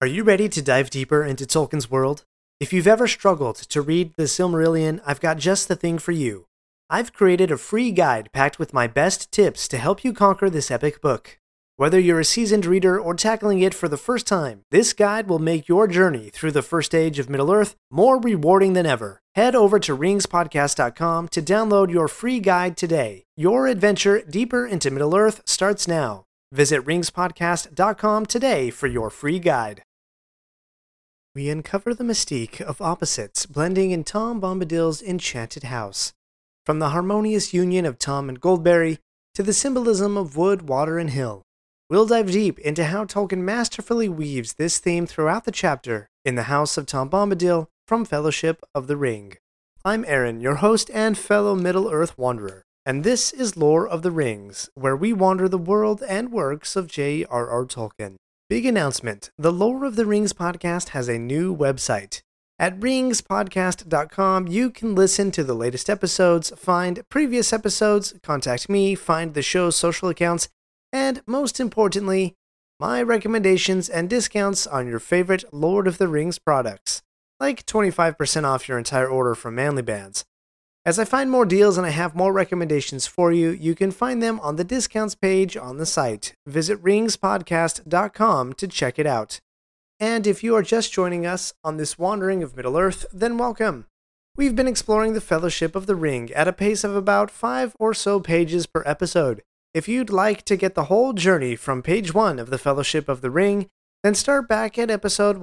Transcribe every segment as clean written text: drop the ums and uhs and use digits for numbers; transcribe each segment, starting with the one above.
Are you ready to dive deeper into Tolkien's world? If you've ever struggled to read the Silmarillion, I've got just the thing for you. I've created a free guide packed with my best tips to help you conquer this epic book. Whether you're a seasoned reader or tackling it for the first time, this guide will make your journey through the first age of Middle-earth more rewarding than ever. Head over to ringspodcast.com to download your free guide today. Your adventure deeper into Middle-earth starts now. Visit ringspodcast.com today for your free guide. We uncover the mystique of opposites blending in Tom Bombadil's enchanted house. From the harmonious union of Tom and Goldberry to the symbolism of wood, water, and hill, we'll dive deep into how Tolkien masterfully weaves this theme throughout the chapter in the House of Tom Bombadil from Fellowship of the Ring. I'm Aaron, your host and fellow Middle-earth wanderer, and this is Lore of the Rings, where we wander the world and works of J.R.R. Tolkien. Big announcement, the Lore of the Rings podcast has a new website. At ringspodcast.com, you can listen to the latest episodes, find previous episodes, contact me, find the show's social accounts, and most importantly, my recommendations and discounts on your favorite Lord of the Rings products, like 25% off your entire order from Manly Bands. As I find more deals and I have more recommendations for you, you can find them on the discounts page on the site. Visit ringspodcast.com to check it out. And if you are just joining us on this wandering of Middle-earth, then welcome. We've been exploring the Fellowship of the Ring at a pace of about 5 or so pages per episode. If you'd like to get the whole journey from page 1 of the Fellowship of the Ring, then start back at episode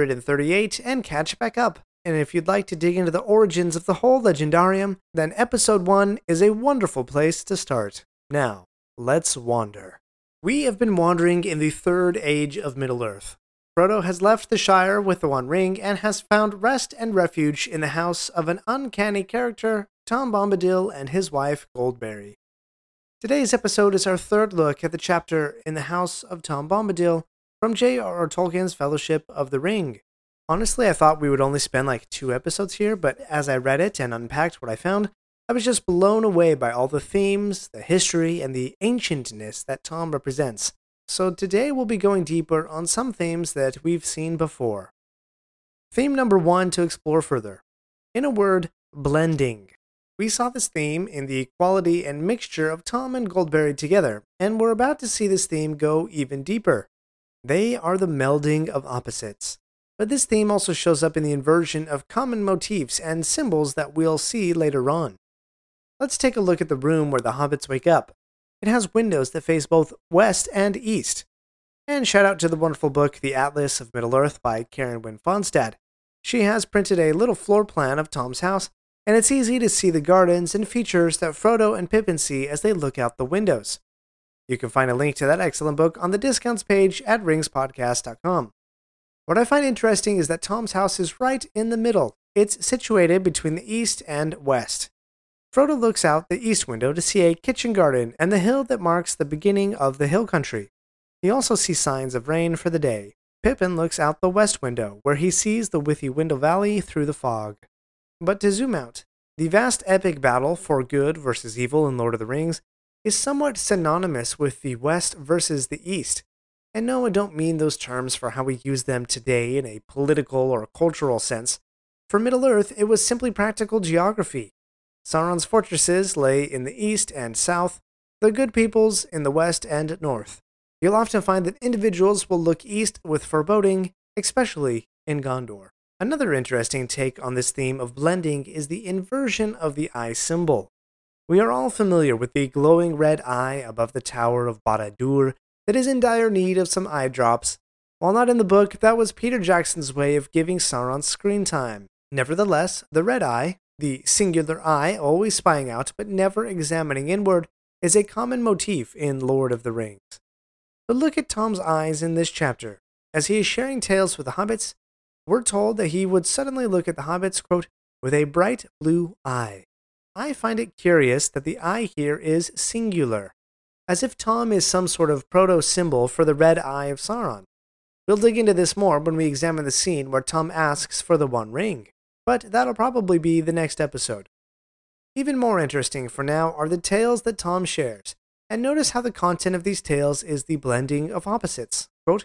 138 and catch back up. And if you'd like to dig into the origins of the whole legendarium, then episode 1 is a wonderful place to start. Now, let's wander. We have been wandering in the third age of Middle-earth. Frodo has left the Shire with the One Ring and has found rest and refuge in the house of an uncanny character, Tom Bombadil and his wife, Goldberry. Today's episode is our third look at the chapter in the House of Tom Bombadil from J.R.R. Tolkien's Fellowship of the Ring. Honestly, I thought we would only spend like 2 episodes here, but as I read it and unpacked what I found, I was just blown away by all the themes, the history, and the ancientness that Tom represents. So today we'll be going deeper on some themes that we've seen before. Theme number 1 to explore further. In a word, blending. We saw this theme in the quality and mixture of Tom and Goldberry together, and we're about to see this theme go even deeper. They are the melding of opposites. But this theme also shows up in the inversion of common motifs and symbols that we'll see later on. Let's take a look at the room where the hobbits wake up. It has windows that face both west and east. And shout out to the wonderful book The Atlas of Middle-earth by Karen Wynne Fonstad. She has printed a little floor plan of Tom's house, and it's easy to see the gardens and features that Frodo and Pippin see as they look out the windows. You can find a link to that excellent book on the discounts page at ringspodcast.com. What I find interesting is that Tom's house is right in the middle. It's situated between the east and west. Frodo looks out the east window to see a kitchen garden and the hill that marks the beginning of the hill country. He also sees signs of rain for the day. Pippin looks out the west window, where he sees the Withywindle Valley through the fog. But to zoom out, the vast epic battle for good versus evil in Lord of the Rings is somewhat synonymous with the west versus the east. And no, I don't mean those terms for how we use them today in a political or cultural sense. For Middle-earth, it was simply practical geography. Sauron's fortresses lay in the east and south, the good peoples in the west and north. You'll often find that individuals will look east with foreboding, especially in Gondor. Another interesting take on this theme of blending is the inversion of the eye symbol. We are all familiar with the glowing red eye above the Tower of Barad-dûr, that is in dire need of some eye drops. While not in the book, that was Peter Jackson's way of giving Sauron screen time. Nevertheless, the red eye, the singular eye always spying out but never examining inward, is a common motif in Lord of the Rings. But look at Tom's eyes in this chapter. As he is sharing tales with the hobbits, we're told that he would suddenly look at the hobbits, quote, with a bright blue eye. I find it curious that the eye here is singular, as if Tom is some sort of proto-symbol for the red eye of Sauron. We'll dig into this more when we examine the scene where Tom asks for the One Ring, but that'll probably be the next episode. Even more interesting for now are the tales that Tom shares, and notice how the content of these tales is the blending of opposites. Quote,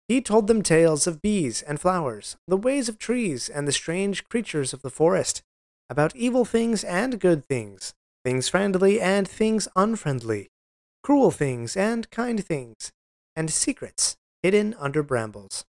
He told them tales of bees and flowers, the ways of trees and the strange creatures of the forest, about evil things and good things, things friendly and things unfriendly, cruel things and kind things, and secrets hidden under brambles.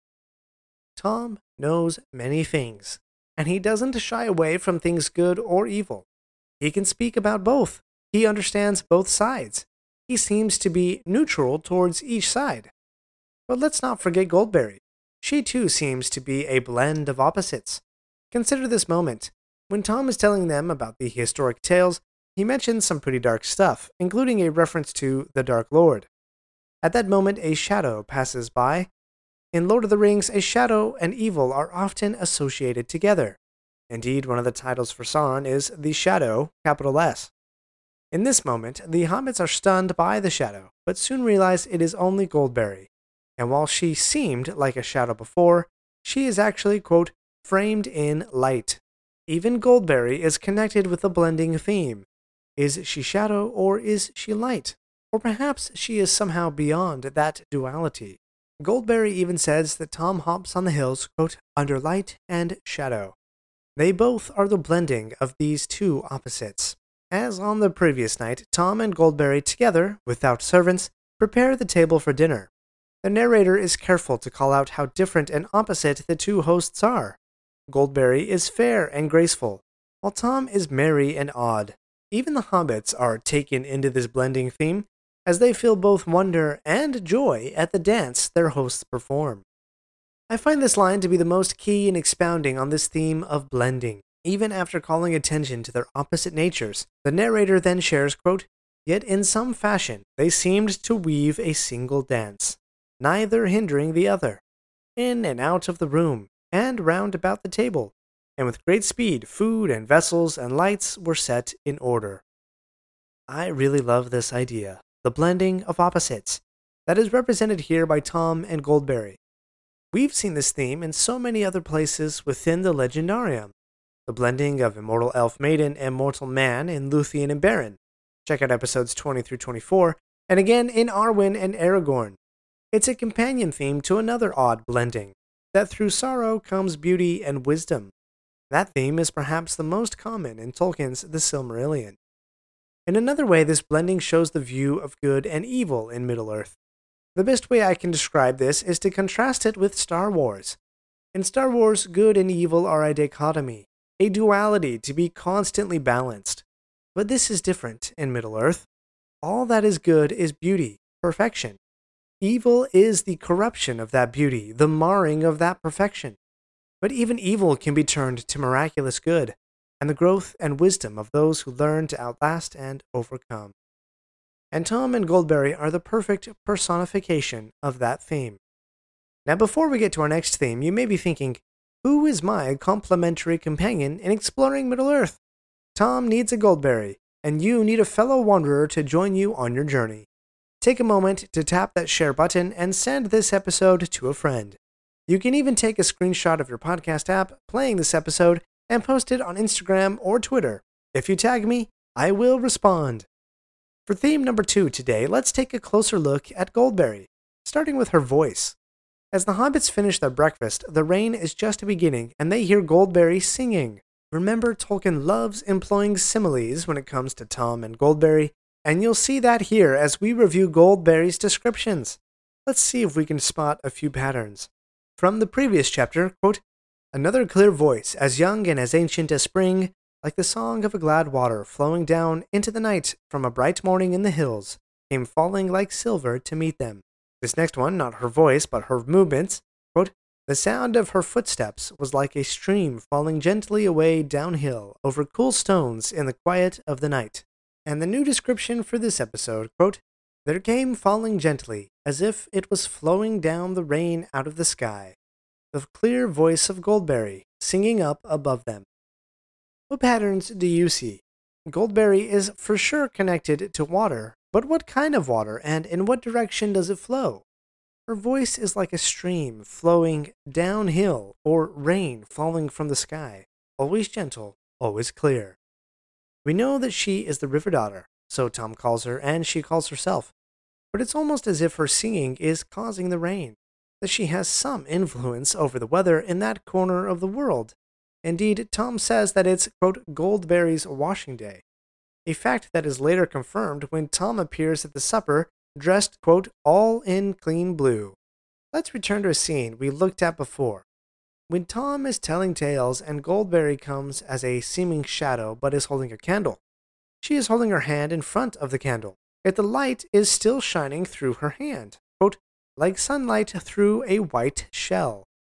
Tom knows many things, and he doesn't shy away from things good or evil. He can speak about both. He understands both sides. He seems to be neutral towards each side. But let's not forget Goldberry. She too seems to be a blend of opposites. Consider this moment. When Tom is telling them about the historic tales, he mentions some pretty dark stuff, including a reference to the Dark Lord. At that moment, a shadow passes by. In Lord of the Rings, a shadow and evil are often associated together. Indeed, one of the titles for Sauron is the Shadow, capital S. In this moment, the hobbits are stunned by the shadow, but soon realize it is only Goldberry. And while she seemed like a shadow before, she is actually, quote, framed in light. Even Goldberry is connected with the blending theme. Is she shadow or is she light? Or perhaps she is somehow beyond that duality. Goldberry even says that Tom hops on the hills, quote, under light and shadow. They both are the blending of these two opposites. As on the previous night, Tom and Goldberry together, without servants, prepare the table for dinner. The narrator is careful to call out how different and opposite the two hosts are. Goldberry is fair and graceful, while Tom is merry and odd. Even the hobbits are taken into this blending theme, as they feel both wonder and joy at the dance their hosts perform. I find this line to be the most key in expounding on this theme of blending. Even after calling attention to their opposite natures, the narrator then shares, quote, yet in some fashion they seemed to weave a single dance, neither hindering the other, in and out of the room, and round about the table, and with great speed food and vessels and lights were set in order. I really love this idea, the blending of opposites, that is represented here by Tom and Goldberry. We've seen this theme in so many other places within the Legendarium. The blending of immortal elf maiden and mortal man in Luthien and Beren. Check out episodes 20 through 24, and again in Arwen and Aragorn. It's a companion theme to another odd blending, that through sorrow comes beauty and wisdom. That theme is perhaps the most common in Tolkien's The Silmarillion. In another way, this blending shows the view of good and evil in Middle-earth. The best way I can describe this is to contrast it with Star Wars. In Star Wars, good and evil are a dichotomy, a duality to be constantly balanced. But this is different in Middle-earth. All that is good is beauty, perfection. Evil is the corruption of that beauty, the marring of that perfection. But even evil can be turned to miraculous good, and the growth and wisdom of those who learn to outlast and overcome. And Tom and Goldberry are the perfect personification of that theme. Now, before we get to our next theme, you may be thinking, who is my complimentary companion in exploring Middle-earth? Tom needs a Goldberry, and you need a fellow wanderer to join you on your journey. Take a moment to tap that share button and send this episode to a friend. You can even take a screenshot of your podcast app playing this episode and post it on Instagram or Twitter. If you tag me, I will respond. For theme number 2 today, let's take a closer look at Goldberry, starting with her voice. As the hobbits finish their breakfast, the rain is just beginning and they hear Goldberry singing. Remember, Tolkien loves employing similes when it comes to Tom and Goldberry, and you'll see that here as we review Goldberry's descriptions. Let's see if we can spot a few patterns. From the previous chapter, quote, another clear voice, as young and as ancient as spring, like the song of a glad water flowing down into the night from a bright morning in the hills, came falling like silver to meet them. This next one, not her voice, but her movements, quote, the sound of her footsteps was like a stream falling gently away downhill over cool stones in the quiet of the night. And the new description for this episode, quote, there came falling gently, as if it was flowing down the rain out of the sky, the clear voice of Goldberry singing up above them. What patterns do you see? Goldberry is for sure connected to water, but what kind of water and in what direction does it flow? Her voice is like a stream flowing downhill or rain falling from the sky, always gentle, always clear. We know that she is the River Daughter, so Tom calls her and she calls herself, but it's almost as if her singing is causing the rain. that she has some influence over the weather in that corner of the world. Indeed, Tom says that it's, quote, Goldberry's washing day, a fact that is later confirmed when Tom appears at the supper dressed, quote, all in clean blue. Let's return to a scene we looked at before. When Tom is telling tales and Goldberry comes as a seeming shadow but is holding a candle. She is holding her hand in front of the candle, yet the light is still shining through her hand, quote, like sunlight through a white shell.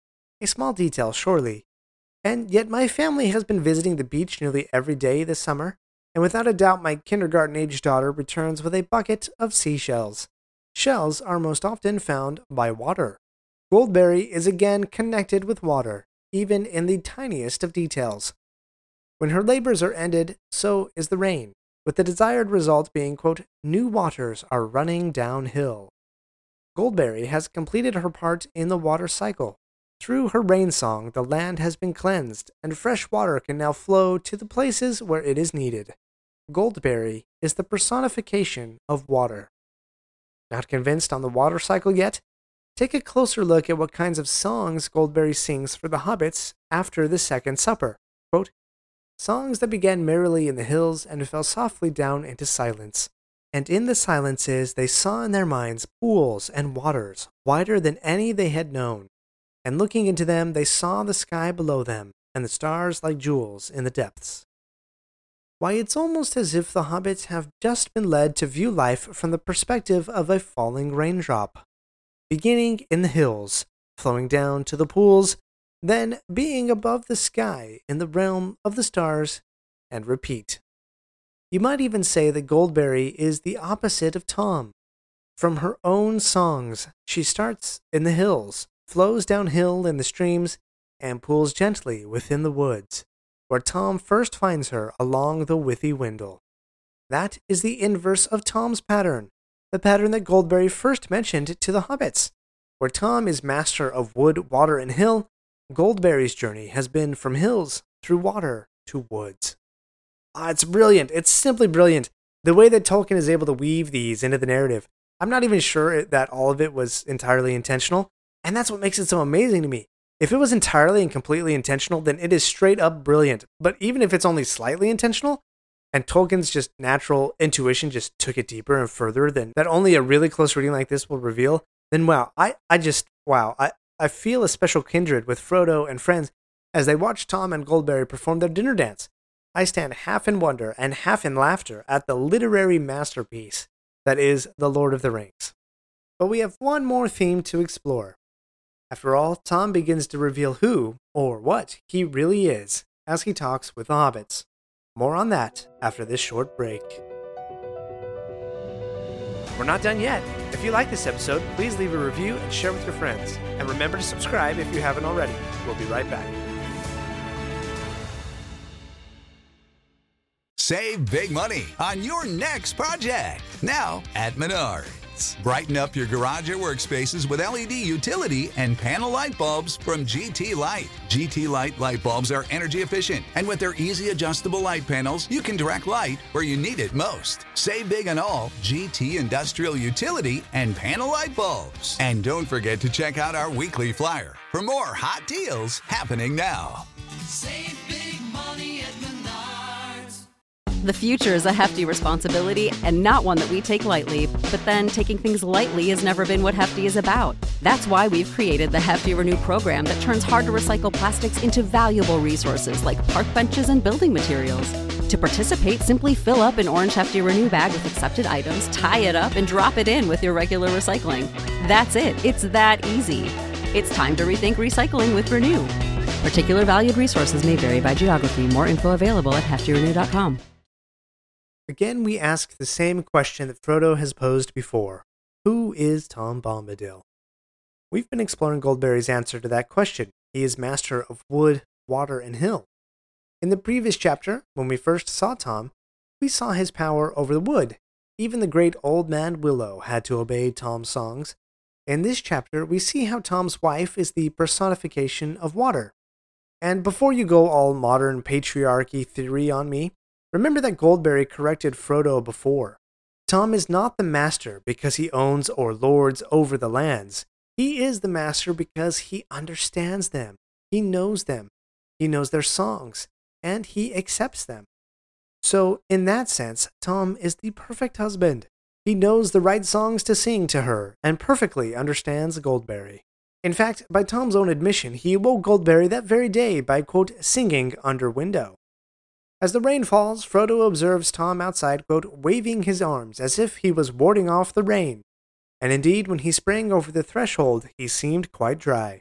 A small detail, surely. And yet my family has been visiting the beach nearly every day this summer, and without a doubt my kindergarten-age daughter returns with a bucket of seashells. Shells are most often found by water. Goldberry is again connected with water, even in the tiniest of details. When her labors are ended, so is the rain, with the desired result being, quote, new waters are running downhill. Goldberry has completed her part in the water cycle. Through her rain song, the land has been cleansed, and fresh water can now flow to the places where it is needed. Goldberry is the personification of water. Not convinced on the water cycle yet? Take a closer look at what kinds of songs Goldberry sings for the hobbits after the Second Supper. Quote, songs that began merrily in the hills and fell softly down into silence. And in the silences they saw in their minds pools and waters wider than any they had known. And looking into them they saw the sky below them and the stars like jewels in the depths. Why, it's almost as if the hobbits have just been led to view life from the perspective of a falling raindrop. Beginning in the hills, flowing down to the pools, then being above the sky in the realm of the stars, and repeat. You might even say that Goldberry is the opposite of Tom. From her own songs, she starts in the hills, flows downhill in the streams, and pools gently within the woods, where Tom first finds her along the Withywindle. That is the inverse of Tom's pattern, the pattern that Goldberry first mentioned to the hobbits. Where Tom is master of wood, water, and hill, Goldberry's journey has been from hills through water to woods. It's brilliant. It's simply brilliant. The way that Tolkien is able to weave these into the narrative. I'm not even sure that all of it was entirely intentional, and that's what makes it so amazing to me. If it was entirely and completely intentional, then it is straight up brilliant. But even if it's only slightly intentional, and Tolkien's just natural intuition just took it deeper and further than that only a really close reading like this will reveal, then wow, I feel a special kindred with Frodo and friends as they watch Tom and Goldberry perform their dinner dance. I stand half in wonder and half in laughter at the literary masterpiece that is The Lord of the Rings. But we have one more theme to explore. After all, Tom begins to reveal who, or what, he really is as he talks with the hobbits. More on that after this short break. We're not done yet. If you like this episode, please leave a review and share with your friends. And remember to subscribe if you haven't already. We'll be right back. Save big money on your next project now at Menards. Brighten up your garage or workspaces with LED utility and panel light bulbs from GT Light. GT Light light bulbs are energy efficient, and with their easy adjustable light panels, you can direct light where you need it most. Save big on all GT industrial utility and panel light bulbs. And don't forget to check out our weekly flyer for more hot deals happening now. Save big money at Menards. The future is a hefty responsibility and not one that we take lightly. But then taking things lightly has never been what Hefty is about. That's why we've created the Hefty Renew program that turns hard-to-recycle plastics into valuable resources like park benches and building materials. To participate, simply fill up an orange Hefty Renew bag with accepted items, tie it up, and drop it in with your regular recycling. That's it. It's that easy. It's time to rethink recycling with Renew. Particular valued resources may vary by geography. More info available at heftyrenew.com. Again, we ask the same question that Frodo has posed before. Who is Tom Bombadil? We've been exploring Goldberry's answer to that question. He is master of wood, water, and hill. In the previous chapter, when we first saw Tom, we saw his power over the wood. Even the great old man Willow had to obey Tom's songs. In this chapter, we see how Tom's wife is the personification of water. And before you go all modern patriarchy theory on me, remember that Goldberry corrected Frodo before. Tom is not the master because he owns or lords over the lands. He is the master because he understands them, he knows them, he knows their songs, and he accepts them. So, in that sense, Tom is the perfect husband. He knows the right songs to sing to her and perfectly understands Goldberry. In fact, by Tom's own admission, he awoke Goldberry that very day by, quote, singing under window. As the rain falls, Frodo observes Tom outside, quote, waving his arms as if he was warding off the rain. And indeed, when he sprang over the threshold, he seemed quite dry.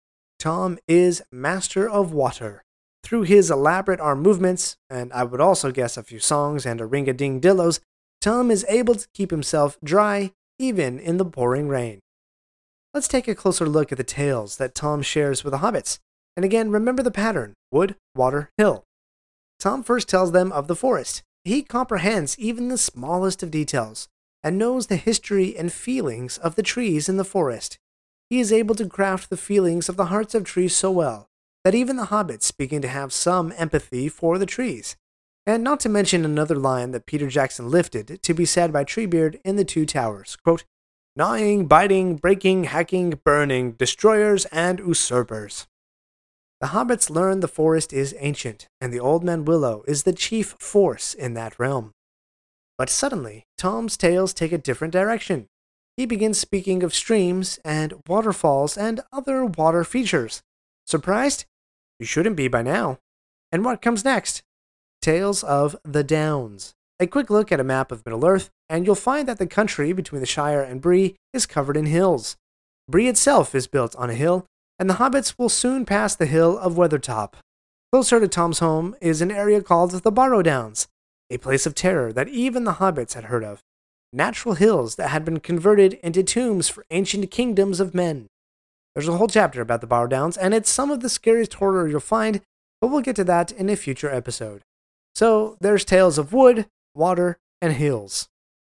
Tom is master of water. Through his elaborate arm movements, and I would also guess a few songs and a ring-a-ding-dillos, Tom is able to keep himself dry even in the pouring rain. Let's take a closer look at the tales that Tom shares with the hobbits. And again, remember the pattern: wood, water, hill. Tom first tells them of the forest. He comprehends even the smallest of details, and knows the history and feelings of the trees in the forest. He is able to craft the feelings of the hearts of trees so well that even the hobbits begin to have some empathy for the trees. And not to mention another line that Peter Jackson lifted to be said by Treebeard in The Two Towers, quote, gnawing, biting, breaking, hacking, burning, destroyers, and usurpers. The hobbits learn the forest is ancient, and the Old Man Willow is the chief force in that realm. But suddenly, Tom's tales take a different direction. He begins speaking of streams and waterfalls and other water features. Surprised? You shouldn't be by now. And what comes next? Tales of the Downs. A quick look at a map of Middle-earth, and you'll find that the country between the Shire and Bree is covered in hills. Bree itself is built on a hill, and the hobbits will soon pass the hill of Weathertop. Closer to Tom's home is an area called the Barrow Downs, a place of terror that even the hobbits had heard of. Natural hills that had been converted into tombs for ancient kingdoms of men. There's a whole chapter about the Barrow Downs, and it's some of the scariest horror you'll find, but we'll get to that in a future episode. So, there's tales of wood, water, and hills.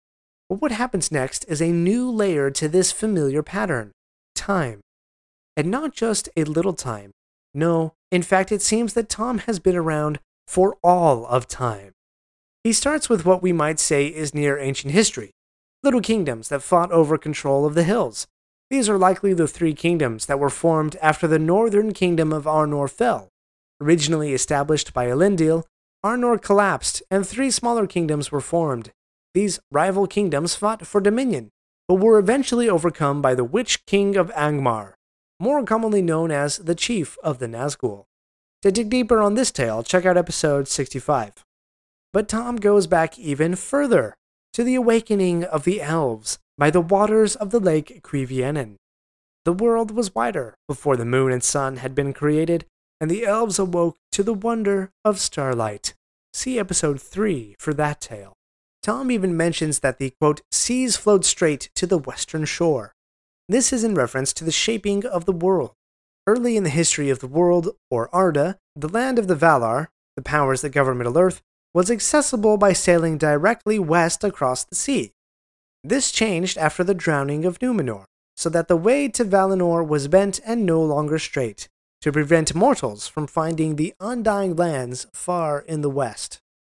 But what happens next is a new layer to this familiar pattern: time. And not just a little time. No, in fact, it seems that Tom has been around for all of time. He starts with what we might say is near ancient history, little kingdoms that fought over control of the hills. These are likely the three kingdoms that were formed after the northern kingdom of Arnor fell. Originally established by Elendil, Arnor collapsed and three smaller kingdoms were formed. These rival kingdoms fought for dominion, but were eventually overcome by the Witch King of Angmar, more commonly known as the Chief of the Nazgul. To dig deeper on this tale, check out episode 65. But Tom goes back even further, to the awakening of the elves by the waters of the lake Crivianen. The world was wider before the moon and sun had been created, and the elves awoke to the wonder of starlight. See episode 3 for that tale. Tom even mentions that the, quote, seas flowed straight to the western shore. This is in reference to the shaping of the world. Early in the history of the world, or Arda, the land of the Valar, the powers that govern Middle-earth, was accessible by sailing directly west across the sea. This changed after the drowning of Numenor, so that the way to Valinor was bent and no longer straight, to prevent mortals from finding the undying lands far in the west.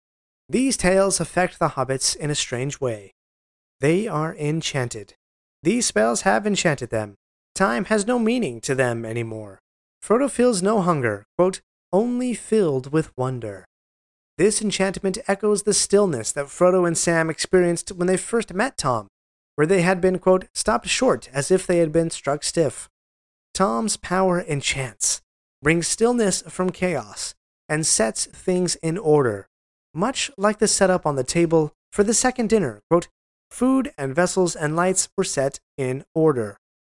These tales affect the hobbits in a strange way. They are enchanted. These spells have enchanted them. Time has no meaning to them anymore. Frodo feels no hunger, quote, only filled with wonder. This enchantment echoes the stillness that Frodo and Sam experienced when they first met Tom, where they had been, quote, stopped short as if they had been struck stiff. Tom's power enchants, brings stillness from chaos, and sets things in order, much like the setup on the table for the second dinner, quote, food and vessels and lights were set in order.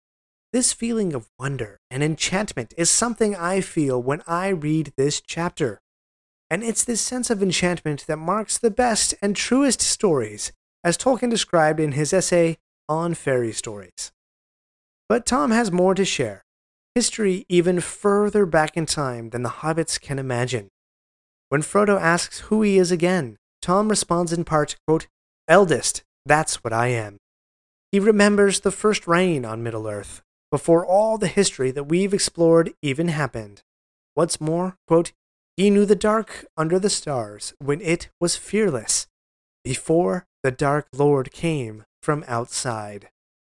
This feeling of wonder and enchantment is something I feel when I read this chapter. And it's this sense of enchantment that marks the best and truest stories, as Tolkien described in his essay on fairy stories. But Tom has more to share, history even further back in time than the hobbits can imagine. When Frodo asks who he is again, Tom responds in part, quote, eldest, that's what I am. He remembers the first rain on Middle-earth, before all the history that we've explored even happened. What's more, quote, he knew the dark under the stars when it was fearless, before the Dark Lord came from outside.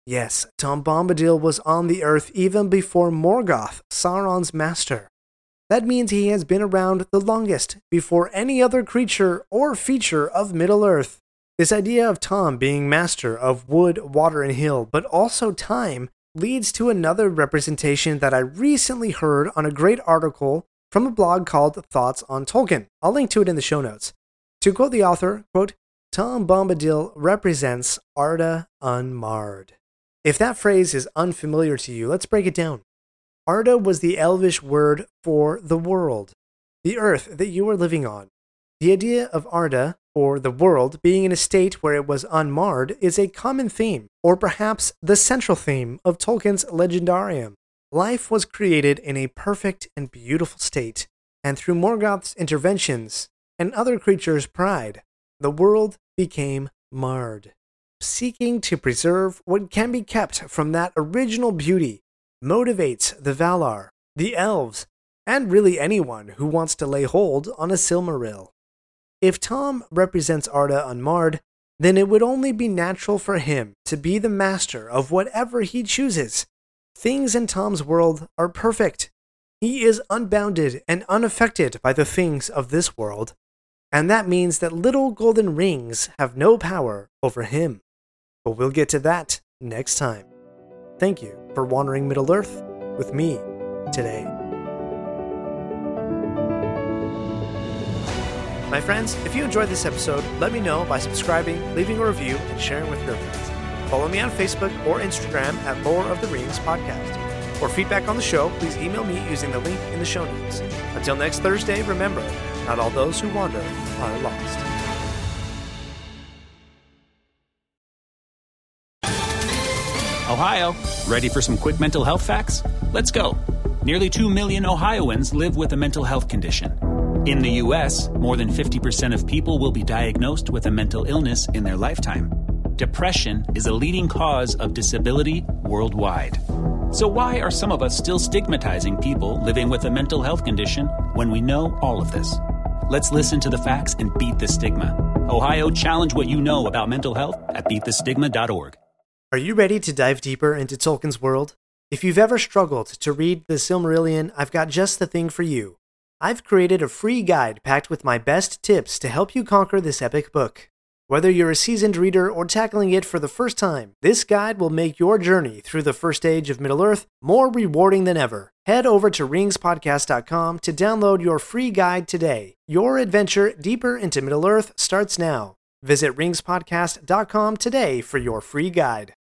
Yes, Tom Bombadil was on the Earth even before Morgoth, Sauron's master. That means he has been around the longest, before any other creature or feature of Middle-earth. This idea of Tom being master of wood, water, and hill, but also time, leads to another representation that I recently heard on a great article from a blog called Thoughts on Tolkien. I'll link to it in the show notes. To quote the author, quote, Tom Bombadil represents Arda unmarred. If that phrase is unfamiliar to you, let's break it down. Arda was the Elvish word for the world, the earth that you are living on. The idea of Arda, or the world, being in a state where it was unmarred is a common theme, or perhaps the central theme of Tolkien's Legendarium. Life was created in a perfect and beautiful state, and through Morgoth's interventions and other creatures' pride, the world became marred. Seeking to preserve what can be kept from that original beauty motivates the Valar, the elves, and really anyone who wants to lay hold on a Silmaril. If Tom represents Arda unmarred, then it would only be natural for him to be the master of whatever he chooses. Things in Tom's world are perfect. He is unbounded and unaffected by the things of this world, and that means that little golden rings have no power over him. But we'll get to that next time. Thank you for wandering Middle-earth with me today. My friends, if you enjoyed this episode, let me know by subscribing, leaving a review, and sharing with your friends. Follow me on Facebook or Instagram at Lore of the Rings Podcast. For feedback on the show, please email me using the link in the show notes. Until next Thursday, remember, not all those who wander are lost. Ohio, ready for some quick mental health facts? Let's go. Nearly 2 million Ohioans live with a mental health condition. In the U.S., more than 50% of people will be diagnosed with a mental illness in their lifetime. Depression is a leading cause of disability worldwide. So why are some of us still stigmatizing people living with a mental health condition when we know all of this? Let's listen to the facts and beat the stigma. Ohio, challenge what you know about mental health at beatthestigma.org. Are you ready to dive deeper into Tolkien's world? If you've ever struggled to read the Silmarillion, I've got just the thing for you. I've created a free guide packed with my best tips to help you conquer this epic book. Whether you're a seasoned reader or tackling it for the first time, this guide will make your journey through the first age of Middle-earth more rewarding than ever. Head over to ringspodcast.com to download your free guide today. Your adventure deeper into Middle-earth starts now. Visit ringspodcast.com today for your free guide.